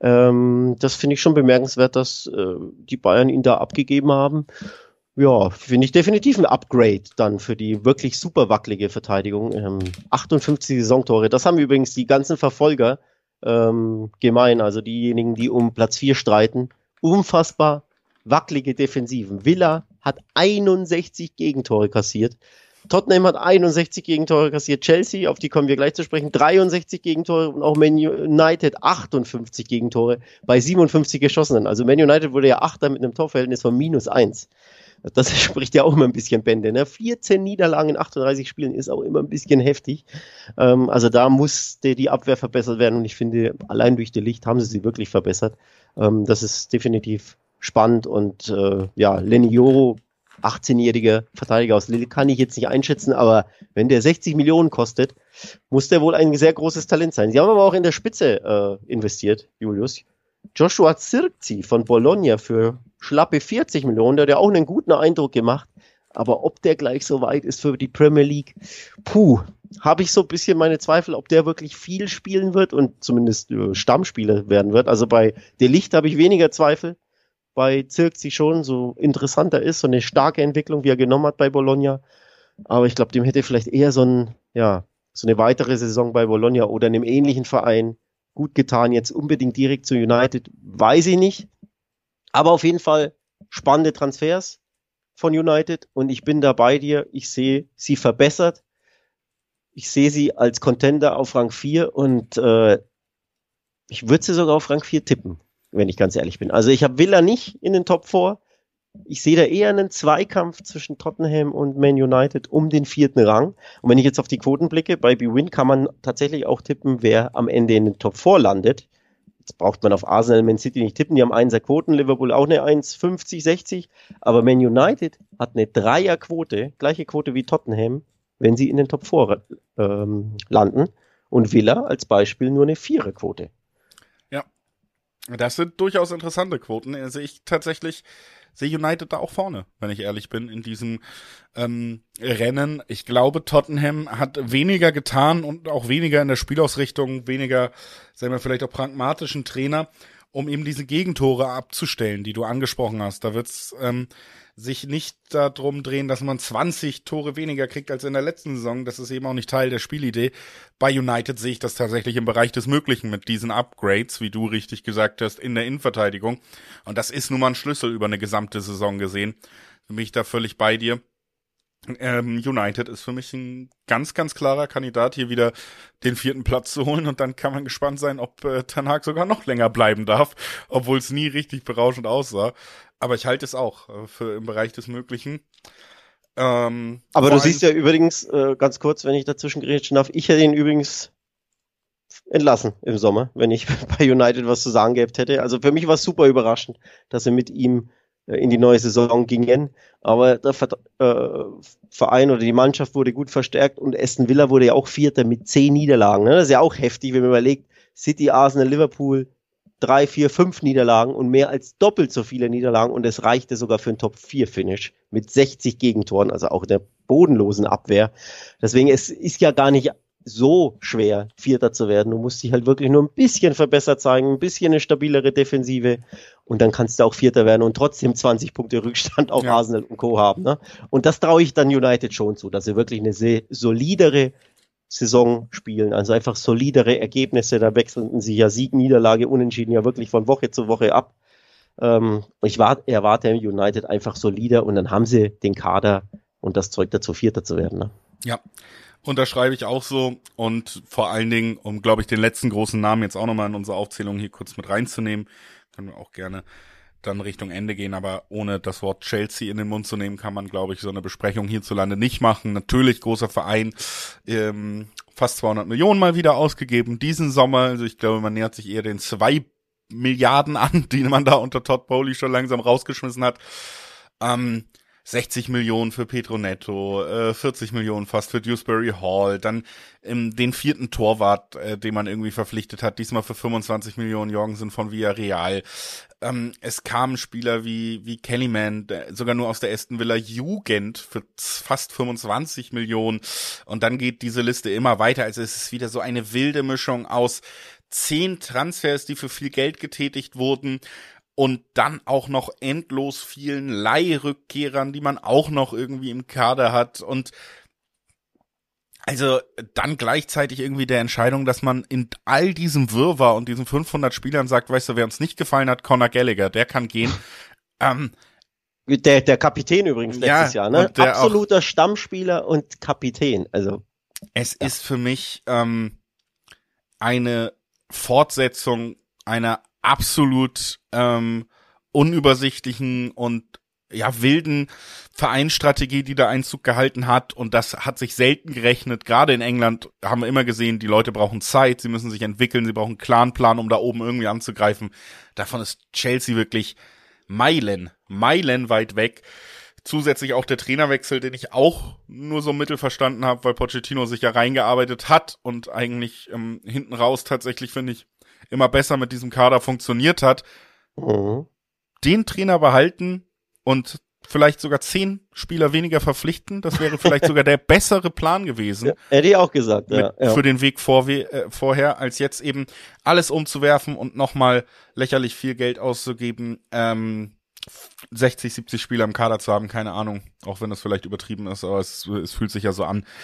Ähm, das finde ich schon bemerkenswert, dass äh, die Bayern ihn da abgegeben haben. Ja, finde ich definitiv ein Upgrade dann für die wirklich super wackelige Verteidigung. Ähm, achtundfünfzig Saisontore, das haben übrigens die ganzen Verfolger ähm, gemein, also diejenigen, die um Platz vier streiten. Unfassbar wackelige Defensiven. Villa hat einundsechzig Gegentore kassiert. Tottenham hat einundsechzig Gegentore kassiert. Chelsea, auf die kommen wir gleich zu sprechen, dreiundsechzig Gegentore und auch Man United achtundfünfzig Gegentore bei siebenundfünfzig geschossenen. Also Man United wurde ja Achter mit einem Torverhältnis von minus eins. Das spricht ja auch immer ein bisschen Bände. Ne? vierzehn Niederlagen in achtunddreißig Spielen ist auch immer ein bisschen heftig. Ähm, also da musste die Abwehr verbessert werden und ich finde, allein durch die Licht haben sie sie wirklich verbessert. Ähm, das ist definitiv spannend und äh, ja, Leny Yoro, achtzehnjähriger Verteidiger aus Lille, kann ich jetzt nicht einschätzen, aber wenn der sechzig Millionen kostet, muss der wohl ein sehr großes Talent sein. Sie haben aber auch in der Spitze äh, investiert, Julius. Joshua Zirkzee von Bologna für schlappe vierzig Millionen, der hat ja auch einen guten Eindruck gemacht, aber ob der gleich so weit ist für die Premier League, puh, habe ich so ein bisschen meine Zweifel, ob der wirklich viel spielen wird und zumindest äh, Stammspieler werden wird. Also bei De Ligt habe ich weniger Zweifel, bei Zirkzee schon, so interessanter ist, so eine starke Entwicklung, wie er genommen hat bei Bologna. Aber ich glaube, dem hätte vielleicht eher so ein, ja, so eine weitere Saison bei Bologna oder in einem ähnlichen Verein gut getan. Jetzt unbedingt direkt zu United, weiß ich nicht. Aber auf jeden Fall spannende Transfers von United und ich bin da bei dir. Ich sehe sie verbessert. Ich sehe sie als Contender auf Rang vier und äh, ich würde sie sogar auf Rang vier tippen, wenn ich ganz ehrlich bin. Also ich habe Villa nicht in den Top vier. Ich sehe da eher einen Zweikampf zwischen Tottenham und Man United um den vierten Rang. Und wenn ich jetzt auf die Quoten blicke, bei B-Win kann man tatsächlich auch tippen, wer am Ende in den Top vier landet. Jetzt braucht man auf Arsenal, Man City nicht tippen, die haben einser Quoten, Liverpool auch eine eins fünfzig, sechzig. Aber Man United hat eine Dreierquote, gleiche Quote wie Tottenham, wenn sie in den Top vier ähm, landen. Und Villa als Beispiel nur eine Viererquote. Ja, das sind durchaus interessante Quoten. Also ich tatsächlich sehe United da auch vorne, wenn ich ehrlich bin, in diesem ähm, Rennen. Ich glaube, Tottenham hat weniger getan und auch weniger in der Spielausrichtung, weniger, sagen wir vielleicht auch pragmatischen Trainer, um eben diese Gegentore abzustellen, die du angesprochen hast. Da wird's ähm, sich nicht darum drehen, dass man zwanzig Tore weniger kriegt als in der letzten Saison. Das ist eben auch nicht Teil der Spielidee. Bei United sehe ich das tatsächlich im Bereich des Möglichen mit diesen Upgrades, wie du richtig gesagt hast, in der Innenverteidigung. Und das ist nun mal ein Schlüssel über eine gesamte Saison gesehen. Bin ich da völlig bei dir. Ähm, United ist für mich ein ganz, ganz klarer Kandidat, hier wieder den vierten Platz zu holen. Und dann kann man gespannt sein, ob äh, Ten Hag sogar noch länger bleiben darf, obwohl es nie richtig berauschend aussah. Aber ich halte es auch äh, für im Bereich des Möglichen. Ähm, Aber du siehst ja übrigens, äh, ganz kurz, wenn ich dazwischen grätschen darf, ich hätte ihn übrigens entlassen im Sommer, wenn ich bei United was zu sagen gehabt hätte. Also für mich war es super überraschend, dass sie mit ihm äh, in die neue Saison gingen. Aber der Ver- äh, Verein oder die Mannschaft wurde gut verstärkt und Aston Villa wurde ja auch Vierter mit zehn Niederlagen. Ne? Das ist ja auch heftig, wenn man überlegt, City, Arsenal, Liverpool, drei, vier, fünf Niederlagen und mehr als doppelt so viele Niederlagen und es reichte sogar für ein Top vier Finish mit sechzig Gegentoren, also auch in der bodenlosen Abwehr. Deswegen, es ist ja gar nicht so schwer, Vierter zu werden. Du musst dich halt wirklich nur ein bisschen verbessert zeigen, ein bisschen eine stabilere Defensive und dann kannst du auch Vierter werden und trotzdem zwanzig Punkte Rückstand auf ja. Arsenal und Co. haben. Ne? Und das traue ich dann United schon zu, dass sie wirklich eine sehr solidere Saison spielen, also einfach solidere Ergebnisse. Da wechseln sie ja Sieg, Niederlage, Unentschieden ja wirklich von Woche zu Woche ab. Ähm, ich war, erwarte United einfach solider und dann haben sie den Kader und das Zeug dazu, Vierter zu werden. Ne? Ja. Unterschreibe ich auch so und vor allen Dingen, um, glaube ich, den letzten großen Namen jetzt auch nochmal in unsere Aufzählung hier kurz mit reinzunehmen, können wir auch gerne dann Richtung Ende gehen, aber ohne das Wort Chelsea in den Mund zu nehmen, kann man, glaube ich, so eine Besprechung hierzulande nicht machen. Natürlich großer Verein, ähm, fast zweihundert Millionen mal wieder ausgegeben diesen Sommer, also ich glaube, man nähert sich eher den zwei Milliarden an, die man da unter Todd Boehly schon langsam rausgeschmissen hat. Ähm, sechzig Millionen für Pedro Neto, äh, vierzig Millionen fast für Dewsbury Hall, dann ähm, den vierten Torwart, äh, den man irgendwie verpflichtet hat, diesmal für fünfundzwanzig Millionen Jorgensen von Villarreal. Ähm, es kamen Spieler wie wie Kellyman, der, sogar nur aus der Aston Villa Jugend für fast fünfundzwanzig Millionen und dann geht diese Liste immer weiter, also es ist wieder so eine wilde Mischung aus zehn Transfers, die für viel Geld getätigt wurden, und dann auch noch endlos vielen Leihrückkehrern, die man auch noch irgendwie im Kader hat. Und also dann gleichzeitig irgendwie der Entscheidung, dass man in all diesem Wirrwarr und diesen fünfhundert Spielern sagt, weißt du, wer uns nicht gefallen hat, Conor Gallagher, der kann gehen. ähm, der, der Kapitän übrigens letztes ja, Jahr, ne? Absoluter auch, Stammspieler und Kapitän. Also es ja. ist für mich ähm, eine Fortsetzung einer absolut ähm, unübersichtlichen und ja wilden Vereinsstrategie, die da Einzug gehalten hat, und das hat sich selten gerechnet. Gerade in England haben wir immer gesehen, die Leute brauchen Zeit, sie müssen sich entwickeln, sie brauchen einen klaren Plan, um da oben irgendwie anzugreifen. Davon ist Chelsea wirklich Meilen, Meilen weit weg. Zusätzlich auch der Trainerwechsel, den ich auch nur so mittel verstanden habe, weil Pochettino sich ja reingearbeitet hat und eigentlich ähm, hinten raus tatsächlich, finde ich, immer besser mit diesem Kader funktioniert hat. Mhm. Den Trainer behalten und vielleicht sogar zehn Spieler weniger verpflichten, das wäre vielleicht sogar der bessere Plan gewesen. Ja, hätte ich auch gesagt, ja, mit, ja. Für den Weg vor, äh, vorher, als jetzt eben alles umzuwerfen und nochmal lächerlich viel Geld auszugeben, ähm, sechzig, siebzig Spieler im Kader zu haben, keine Ahnung, auch wenn das vielleicht übertrieben ist, aber es, es fühlt sich ja so an.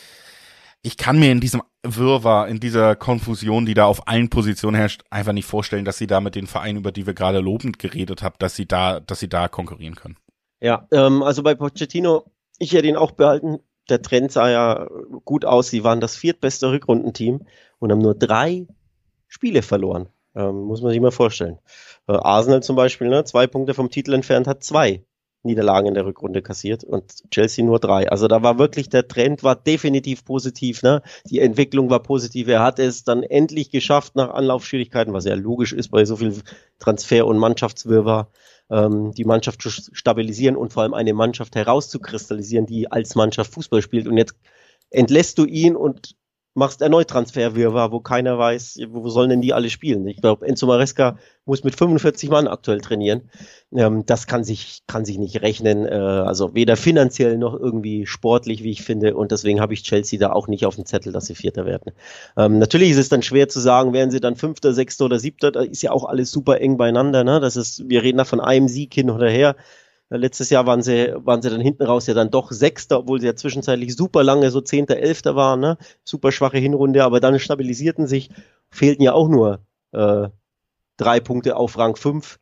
Ich kann mir in diesem Wirrwarr, in dieser Konfusion, die da auf allen Positionen herrscht, einfach nicht vorstellen, dass sie da mit den Vereinen, über die wir gerade lobend geredet haben, dass sie da, dass sie da konkurrieren können. Ja, ähm, also bei Pochettino, ich hätte ihn auch behalten. Der Trend sah ja gut aus. Sie waren das viertbeste Rückrundenteam und haben nur drei Spiele verloren. Ähm, muss man sich mal vorstellen. Äh, Arsenal zum Beispiel, ne, zwei Punkte vom Titel entfernt, hat zwei Niederlagen in der Rückrunde kassiert und Chelsea nur drei. Also da war wirklich, der Trend war definitiv positiv, ne? Die Entwicklung war positiv. Er hat es dann endlich geschafft nach Anlaufschwierigkeiten, was ja logisch ist bei so viel Transfer- und Mannschaftswirrwarr, ähm, die Mannschaft zu stabilisieren und vor allem eine Mannschaft herauszukristallisieren, die als Mannschaft Fußball spielt. Und jetzt entlässt du ihn und machst erneut Transferwirrwarr, wo keiner weiß, wo sollen denn die alle spielen. Ich glaube, Enzo Maresca muss mit fünfundvierzig Mann aktuell trainieren. Ähm, das kann sich kann sich nicht rechnen, äh, also weder finanziell noch irgendwie sportlich, wie ich finde. Und deswegen habe ich Chelsea da auch nicht auf dem Zettel, dass sie Vierter werden. Ähm, natürlich ist es dann schwer zu sagen, werden sie dann Fünfter, Sechster oder Siebter. Da ist ja auch alles super eng beieinander. Ne? Das ist, wir reden da von einem Sieg hin oder her. Letztes Jahr waren sie, waren sie dann hinten raus ja dann doch Sechster, obwohl sie ja zwischenzeitlich super lange so Zehnter, Elfter waren, ne? Super schwache Hinrunde, aber dann stabilisierten sich, fehlten ja auch nur äh, drei Punkte auf Rang fünf.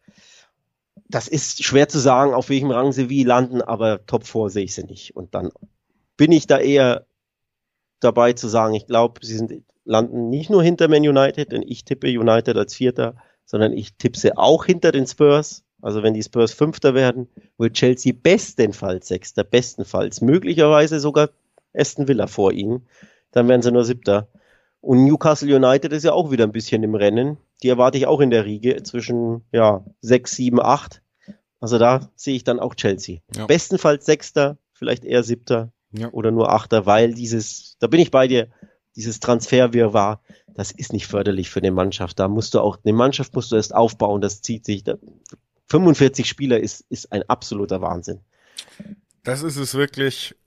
Das ist schwer zu sagen, auf welchem Rang sie wie landen, aber Top vier sehe ich sie nicht. Und dann bin ich da eher dabei zu sagen, ich glaube, sie sind, landen nicht nur hinter Man United, denn ich tippe United als Vierter, sondern ich tippe sie auch hinter den Spurs. Also wenn die Spurs Fünfter werden, wird Chelsea bestenfalls Sechster, bestenfalls, möglicherweise sogar Aston Villa vor ihnen. Dann werden sie nur Siebter. Und Newcastle United ist ja auch wieder ein bisschen im Rennen. Die erwarte ich auch in der Riege zwischen ja sechs, sieben, acht. Also da sehe ich dann auch Chelsea. Ja. Bestenfalls Sechster, vielleicht eher Siebter ja. oder nur Achter, weil dieses, da bin ich bei dir, dieses Transferwirrwarr, das ist nicht förderlich für eine Mannschaft. Da musst du auch, eine Mannschaft musst du erst aufbauen, das zieht sich. Da, fünfundvierzig Spieler ist, ist ein absoluter Wahnsinn. Das ist es wirklich.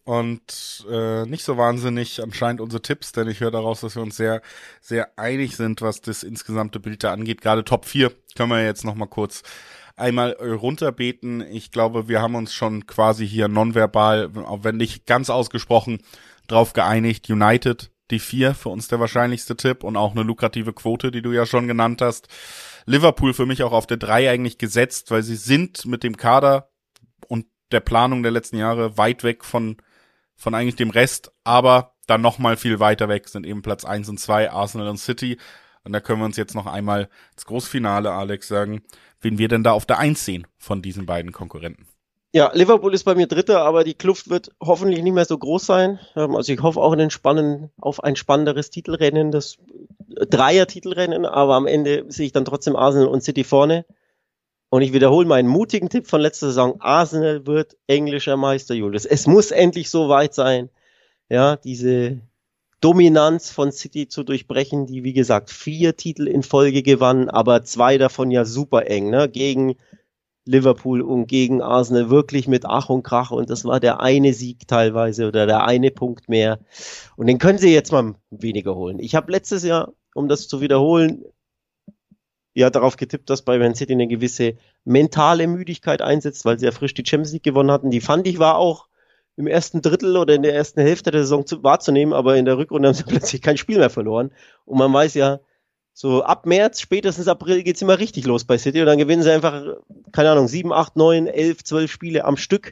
und äh, nicht so wahnsinnig anscheinend unsere Tipps, denn ich höre daraus, dass wir uns sehr, sehr einig sind, was das insgesamte Bild da angeht. Gerade Top vier können wir jetzt noch mal kurz einmal runterbeten. Ich glaube, wir haben uns schon quasi hier nonverbal, auch wenn nicht ganz ausgesprochen, drauf geeinigt. United, die vier, für uns der wahrscheinlichste Tipp und auch eine lukrative Quote, die du ja schon genannt hast. Liverpool für mich auch auf der drei eigentlich gesetzt, weil sie sind mit dem Kader und der Planung der letzten Jahre weit weg von von eigentlich dem Rest, aber dann nochmal viel weiter weg sind eben Platz eins und zwei, Arsenal und City. Und da können wir uns jetzt noch einmal das Großfinale, Alex, sagen, wen wir denn da auf der eins sehen von diesen beiden Konkurrenten. Ja, Liverpool ist bei mir Dritter, aber die Kluft wird hoffentlich nicht mehr so groß sein. Also ich hoffe auch in den Spannen, auf ein spannenderes Titelrennen, das Dreier-Titelrennen, aber am Ende sehe ich dann trotzdem Arsenal und City vorne. Und ich wiederhole meinen mutigen Tipp von letzter Saison. Arsenal wird englischer Meister, Julius. Es muss endlich so weit sein, ja, diese Dominanz von City zu durchbrechen, die, wie gesagt, vier Titel in Folge gewannen, aber zwei davon ja super eng, ne, gegen Liverpool und gegen Arsenal wirklich mit Ach und Krach, und das war der eine Sieg teilweise oder der eine Punkt mehr. Und den können sie jetzt mal weniger holen. Ich habe letztes Jahr, um das zu wiederholen, ja darauf getippt, dass bei Man City eine gewisse mentale Müdigkeit einsetzt, weil sie ja frisch die Champions League gewonnen hatten. Die fand ich war auch im ersten Drittel oder in der ersten Hälfte der Saison zu, wahrzunehmen, aber in der Rückrunde haben sie plötzlich kein Spiel mehr verloren. Und man weiß ja, so ab März, spätestens April geht's immer richtig los bei City und dann gewinnen sie einfach, keine Ahnung, sieben, acht, neun, elf, zwölf Spiele am Stück.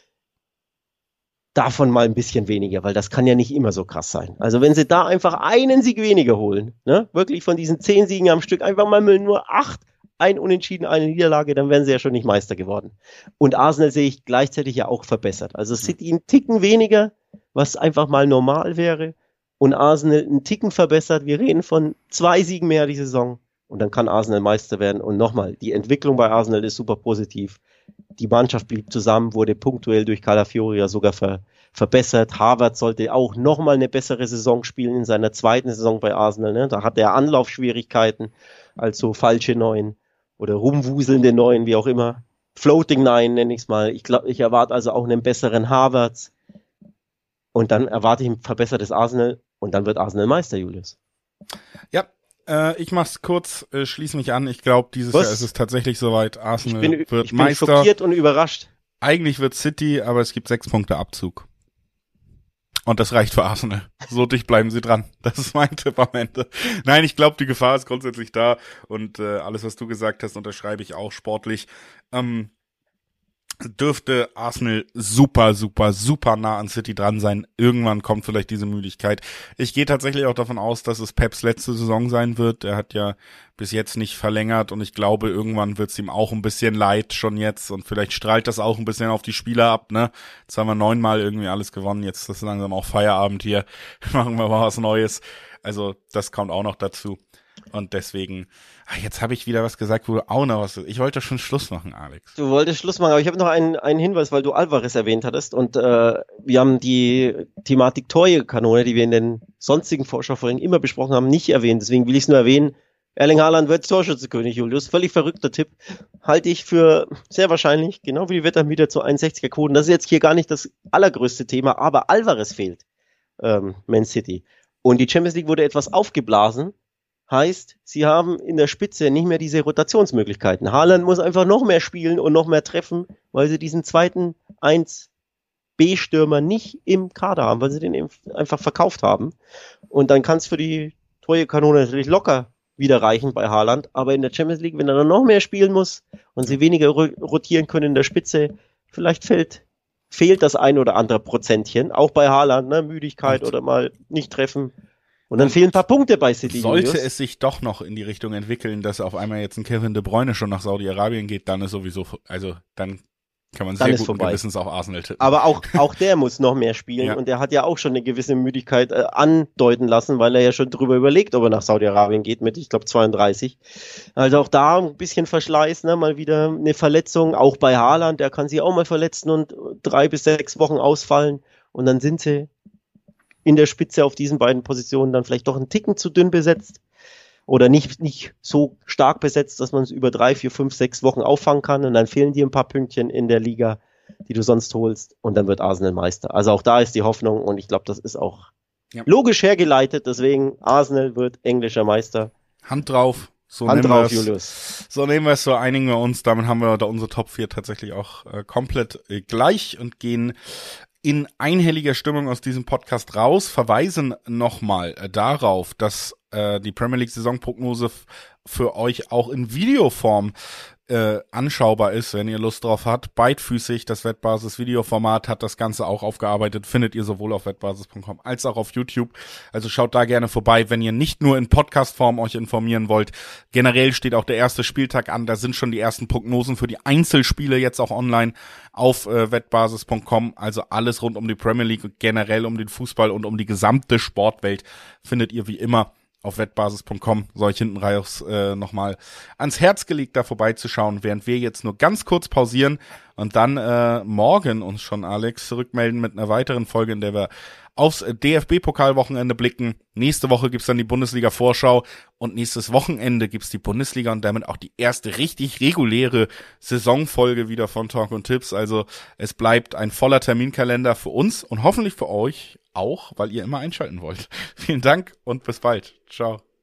Davon mal ein bisschen weniger, weil das kann ja nicht immer so krass sein. Also wenn sie da einfach einen Sieg weniger holen, ne, wirklich von diesen zehn Siegen am Stück einfach mal nur acht, ein Unentschieden, eine Niederlage, dann wären sie ja schon nicht Meister geworden. Und Arsenal sehe ich gleichzeitig ja auch verbessert. Also City einen Ticken weniger, was einfach mal normal wäre, und Arsenal einen Ticken verbessert. Wir reden von zwei Siegen mehr die Saison und dann kann Arsenal Meister werden. Und nochmal, die Entwicklung bei Arsenal ist super positiv. Die Mannschaft blieb zusammen, wurde punktuell durch Calafiori ja sogar ver, verbessert. Havertz sollte auch nochmal eine bessere Saison spielen in seiner zweiten Saison bei Arsenal. Ne? Da hat er Anlaufschwierigkeiten, also falsche Neun oder rumwuselnde Neun, wie auch immer. Floating Nine nenne ich es mal. Ich glaube, ich erwarte also auch einen besseren Havertz. Und dann erwarte ich ein verbessertes Arsenal und dann wird Arsenal Meister, Julius. Ja, äh, ich mach's kurz, äh, schließe mich an. Ich glaube, dieses Was? Jahr ist es tatsächlich soweit. Arsenal ich bin, wird ich bin Meister. Schockiert und überrascht. Eigentlich wird City, aber es gibt sechs Punkte Abzug. Und das reicht für Arsenal. So dicht bleiben sie dran. Das ist mein Tipp am Ende. Nein, ich glaube, die Gefahr ist grundsätzlich da. Und äh, alles, was du gesagt hast, unterschreibe ich auch sportlich. Ähm, dürfte Arsenal super, super, super nah an City dran sein. Irgendwann kommt vielleicht diese Müdigkeit. Ich gehe tatsächlich auch davon aus, dass es Peps letzte Saison sein wird. Er hat ja bis jetzt nicht verlängert und ich glaube, irgendwann wird es ihm auch ein bisschen leid schon jetzt und vielleicht strahlt das auch ein bisschen auf die Spieler ab, ne? Jetzt haben wir neunmal irgendwie alles gewonnen, jetzt ist langsam auch Feierabend hier. Machen wir mal was Neues. Also das kommt auch noch dazu. Und deswegen, ach, jetzt habe ich wieder was gesagt, wo du auch noch was, ich wollte schon Schluss machen, Alex. Du wolltest Schluss machen, aber ich habe noch einen, einen Hinweis, weil du Alvarez erwähnt hattest und äh, wir haben die Thematik Torjägerkanone, die wir in den sonstigen Vorschaufolgen immer besprochen haben, nicht erwähnt. Deswegen will ich es nur erwähnen. Erling Haaland wird Torschützenkönig, Julius. Völlig verrückter Tipp. Halte ich für sehr wahrscheinlich, genau wie die Wetter wieder zu einundsechziger Quoten. Das ist jetzt hier gar nicht das allergrößte Thema, aber Alvarez fehlt, ähm, Man City. Und die Champions League wurde etwas aufgeblasen. Heißt, sie haben in der Spitze nicht mehr diese Rotationsmöglichkeiten. Haaland muss einfach noch mehr spielen und noch mehr treffen, weil sie diesen zweiten eins B Stürmer nicht im Kader haben, weil sie den eben einfach verkauft haben. Und dann kann es für die Torjägerkanone natürlich locker wieder reichen bei Haaland. Aber in der Champions League, wenn er dann noch mehr spielen muss und sie weniger rotieren können in der Spitze, vielleicht fällt, fehlt das ein oder andere Prozentchen. Auch bei Haaland, ne? Müdigkeit oder mal nicht treffen. Und dann fehlen ein paar Punkte bei City. Sollte Julius. es sich doch noch in die Richtung entwickeln, dass auf einmal jetzt ein Kevin De Bruyne schon nach Saudi-Arabien geht, dann ist sowieso, also dann kann man dann sehr guten Gewissens auch Arsenal tippen. Aber auch auch der muss noch mehr spielen ja. Und der hat ja auch schon eine gewisse Müdigkeit äh, andeuten lassen, weil er ja schon drüber überlegt, ob er nach Saudi-Arabien geht mit, ich glaube, zweiunddreißig. Also auch da ein bisschen Verschleiß, ne, mal wieder eine Verletzung, auch bei Haaland, der kann sich auch mal verletzen und drei bis sechs Wochen ausfallen und dann sind sie in der Spitze auf diesen beiden Positionen dann vielleicht doch einen Ticken zu dünn besetzt oder nicht nicht so stark besetzt, dass man es über drei, vier, fünf, sechs Wochen auffangen kann und dann fehlen dir ein paar Pünktchen in der Liga. die du sonst holst, und dann wird Arsenal Meister. Also auch da ist die Hoffnung, und ich glaube, das ist auch ja. logisch hergeleitet, deswegen Arsenal wird englischer Meister. Hand drauf. So Hand nehmen drauf, wir's. Julius. So nehmen wir es, so einigen wir uns. Damit haben wir da unsere Top vier tatsächlich auch äh, komplett äh, gleich und gehen in einhelliger Stimmung aus diesem Podcast raus. Verweisen nochmal äh, darauf, dass äh, die Premier League Saisonprognose f- für euch auch in Videoform äh, anschaubar ist, wenn ihr Lust drauf habt. Beidfüßig, das Wettbasis-Videoformat hat das Ganze auch aufgearbeitet, findet ihr sowohl auf wettbasis punkt com als auch auf YouTube. Also schaut da gerne vorbei, wenn ihr nicht nur in Podcast-Form euch informieren wollt. Generell steht auch der erste Spieltag an, da sind schon die ersten Prognosen für die Einzelspiele jetzt auch online auf äh, wettbasis punkt com. Also alles rund um die Premier League und generell um den Fußball und um die gesamte Sportwelt findet ihr wie immer auf wettbasis punkt com, soll ich hinten raus äh, nochmal ans Herz gelegt, da vorbeizuschauen, während wir jetzt nur ganz kurz pausieren und dann äh, morgen uns schon, Alex, zurückmelden mit einer weiteren Folge, in der wir aufs D F B-Pokalwochenende blicken. Nächste Woche gibt's dann die Bundesliga-Vorschau und nächstes Wochenende gibt's die Bundesliga und damit auch die erste richtig reguläre Saisonfolge wieder von Talk und Tipps. Also es bleibt ein voller Terminkalender für uns und hoffentlich für euch auch, weil ihr immer einschalten wollt. Vielen Dank und bis bald. Ciao.